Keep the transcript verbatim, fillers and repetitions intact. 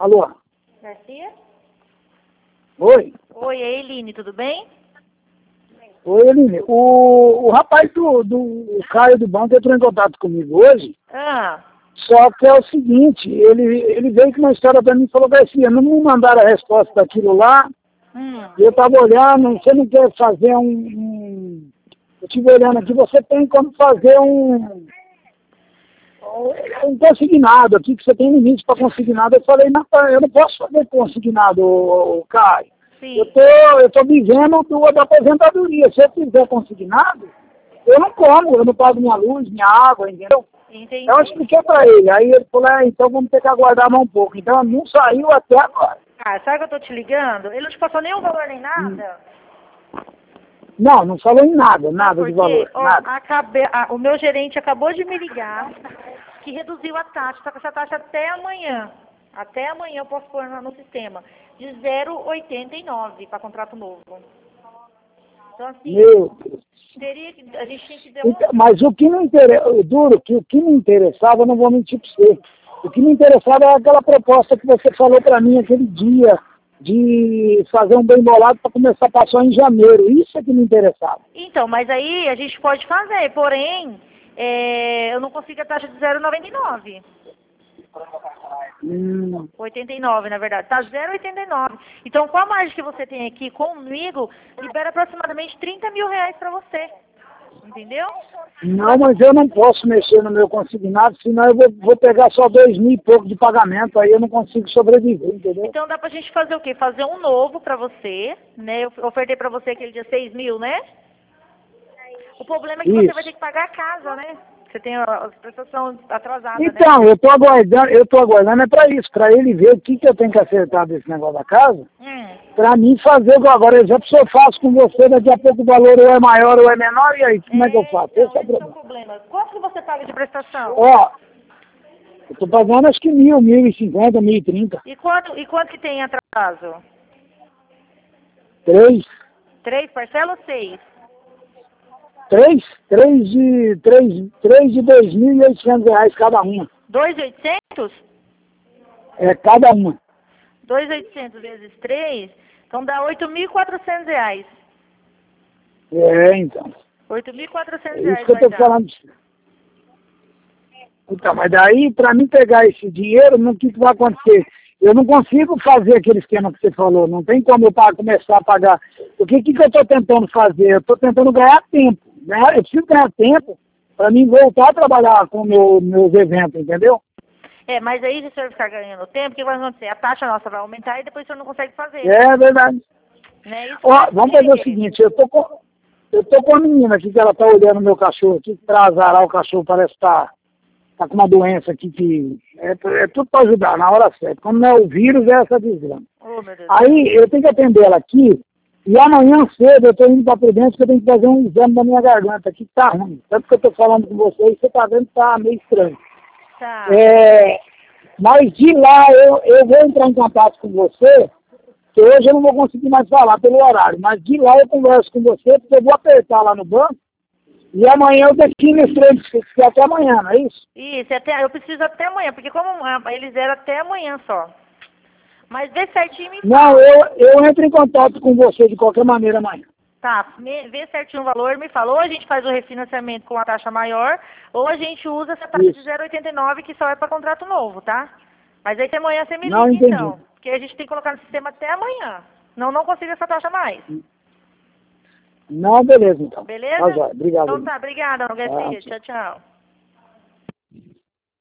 Alô? Garcia? Oi? Oi, é Eline, tudo bem? Oi, Eline. O, o rapaz do, do o Caio do banco entrou em contato comigo hoje, Ah, só que é o seguinte, ele, ele veio com uma história para mim e falou, Garcia, não me mandaram a resposta daquilo lá, hum. eu estava olhando, você não quer fazer um, um... Eu estive olhando aqui, você tem como fazer um... um consignado aqui, que você tem limite para consignado. Eu falei, não, eu não posso fazer consignado, ô, ô, Caio. Sim. Eu tô, eu tô vivendo do, da aposentadoria. Se eu fizer consignado, eu não como, eu não pago minha luz, minha água, entendeu? Entendi. Então eu expliquei para ele. Aí ele falou, é, então vamos ter que aguardar mais um pouco. Então não saiu até agora. Ah, sabe que eu tô te ligando? Ele não te passou nenhum valor nem nada? Não, não falou em nada, nada Porque, de valor, ó, nada. acabe- a- o meu gerente acabou de me ligar que reduziu a taxa, tá com essa taxa até amanhã. Até amanhã eu posso pôr no no sistema. De zero vírgula oitenta e nove para contrato novo. Então, assim, Meu Deus. teria que, a gente tem que Então, demonstrar. mas o que me interessava, duro, que o que me interessava, eu não vou mentir para você. O que me interessava é aquela proposta que você falou para mim aquele dia, de fazer um bem bolado para começar a passar em janeiro. Isso é que me interessava. Então, mas aí a gente pode fazer, porém, é, eu não consigo a taxa de zero vírgula noventa e nove. Hum, oitenta e nove, na verdade. Tá zero vírgula oitenta e nove. Então, com a margem que você tem aqui comigo, libera aproximadamente trinta mil reais para você. Entendeu? não, mas eu não posso mexer no meu consignado, senão eu vou, vou pegar só dois mil e pouco de pagamento, aí eu não consigo sobreviver, entendeu? Então, dá pra gente fazer o quê? Fazer um novo para você, né? Eu ofertei para você aquele dia seis mil, né? O problema é que você Isso. vai ter que pagar a casa, né? Você tem a a prestação atrasada, né? Então, eu tô aguardando, eu tô aguardando é para isso, para ele ver o que, que eu tenho que acertar desse negócio da casa, Hum. para mim fazer agora, exemplo, se eu faço com você, daqui a pouco o valor ou é maior ou é menor, e aí, como é que eu faço? Então, Esse é o esse é o problema. problema. Quanto que você paga de prestação? Ó, eu tô pagando acho que mil, mil e cinquenta, mil e trinta. E quanto, e quanto que tem atraso? Três, Três parcelas ou seis? três, três de, três, três de dois mil e oitocentos reais cada uma. Dois mil e oitocentos? É, cada uma. Dois mil e oitocentos vezes três, então dá oito mil e quatrocentos reais. É, então. Oito mil e É quatrocentos isso reais que eu vai tô dar. falando. Então, mas daí, para mim pegar esse dinheiro, o que, que vai acontecer? Eu não consigo fazer aquele esquema que você falou. Não tem como eu pa- começar a pagar. O que, que, que eu estou tentando fazer? Eu estou tentando ganhar tempo. Ganhar, eu preciso ganhar tempo para mim voltar a trabalhar com meu, meus eventos, entendeu? É, mas aí se o senhor ficar ganhando tempo, o que vai acontecer? A taxa nossa vai aumentar e depois o senhor não consegue fazer. É verdade. Né? Isso Ó, que vamos ele fazer o quer. seguinte, eu tô com, eu tô com a menina aqui que ela tá olhando meu cachorro aqui, pra azarar o cachorro, parece que tá, tá com uma doença aqui que é, é tudo para ajudar na hora certa. Como não é o vírus, é essa desgrama. Oh, meu Deus. Aí eu tenho que atender ela aqui, e amanhã cedo eu tô indo pra Prudência porque eu tenho que fazer um exame da minha garganta aqui que tá ruim. Tanto que eu tô falando com vocês, você tá vendo que tá meio estranho. Tá. É, mas de lá eu, eu vou entrar em contato com você, que hoje eu não vou conseguir mais falar pelo horário, mas de lá eu converso com você, porque eu vou apertar lá no banco, e amanhã eu defino esse treino, que até amanhã, não é isso? Isso, até, eu preciso até amanhã, porque como ah, eles eram até amanhã só. Mas vê certinho e me Não, fala. eu, eu entro em contato com você de qualquer maneira amanhã. Tá, me- vê certinho o valor, me fala. Ou a gente faz o refinanciamento com a taxa maior, ou a gente usa essa taxa Isso. de zero vírgula oitenta e nove que só é para contrato novo, tá? Mas aí até amanhã você me Não liga entendi. então. Porque a gente tem que colocar no sistema até amanhã. Não, não consigo essa taxa mais. Não, beleza então. Beleza? Tá, joia. Obrigado. Então tá, obrigada, Garcia. Ah, Tchau, tchau.